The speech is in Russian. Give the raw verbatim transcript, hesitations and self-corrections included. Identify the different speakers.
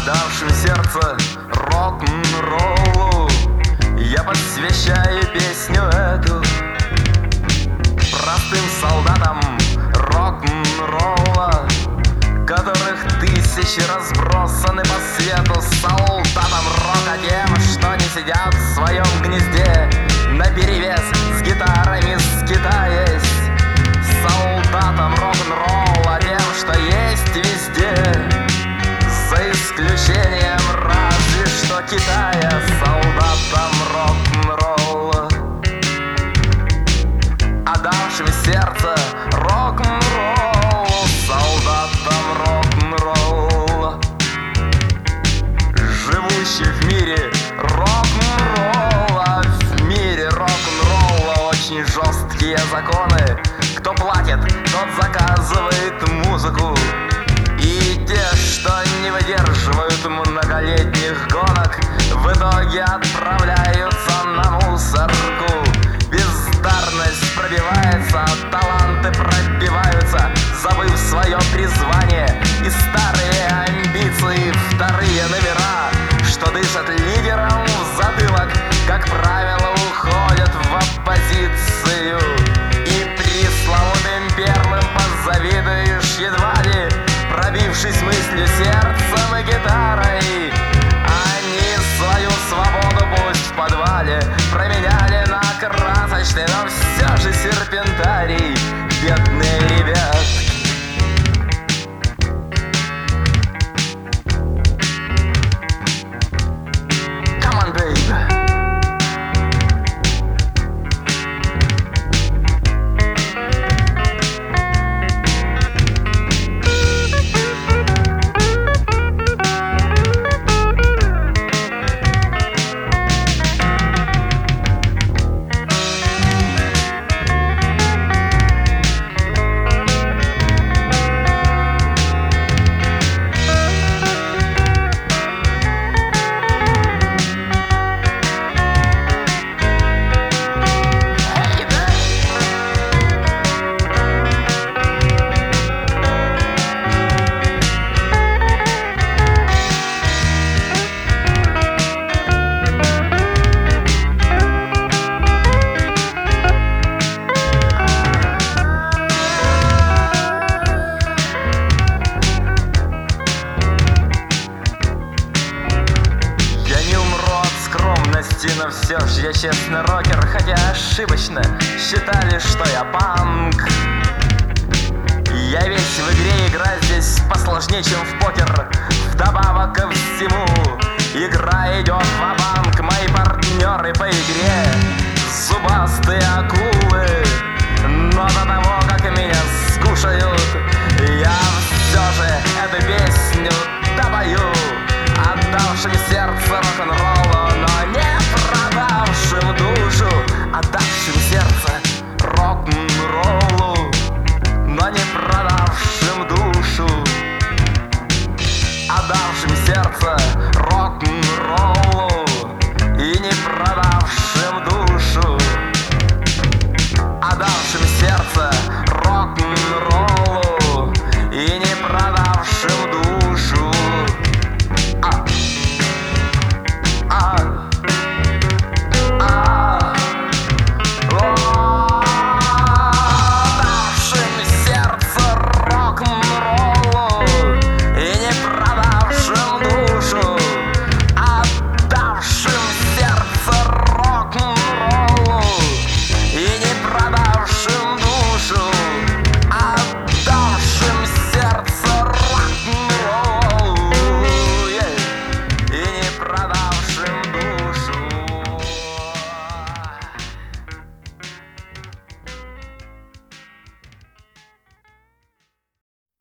Speaker 1: отдавшим сердце рок-н-роллу я посвящаю песню эту простым солдатам рок-н-ролла, которых тысячи разбросаны по свету, солдатам рока, тем, что не сидят в своем гнезде наперевес с гитарами скитаясь, солдатам рок-н-ролла, тем, что есть везде, за исключением разве что Китая, солдатам рок-н-ролла, отдавшим сердце рок-н-роллу, солдатам рок-н-ролла, живущих в мире рок-н-ролла. В мире рок-н-ролла очень жесткие законы. Кто платит, тот заказывает музыку. И те, что не выдерживают многолетних гонок, в итоге отправляются на мусорку. Бездарность пробивается, таланты пробиваются, забыв свое призвание и старые амбиции. Вторые номера, что дышат лидером в затылок, как правило, уходят в оппозицию. И пресловутым первым позавидуешь едва ли, пробившись мыслью, сердцем и гитарой. Они свою свободу пусть в подвале променяли на красочный, но все же серпентарий, бедные ребятки. Come on, baby. Но все же я честный рокер, хотя ошибочно считали, что я панк. Я весь в игре, игра здесь посложнее, чем в покер. Вдобавок ко всему, игра идет ва-банк. Мои партнеры по игре зубастые акулы, но до того, как меня скушают, я все же эту песню допою, отдавшим сердце рок-н-роллу, но не продавшим душу, отдавшим сердце рок-н-роллу, но не продавшим душу, отдавшим сердце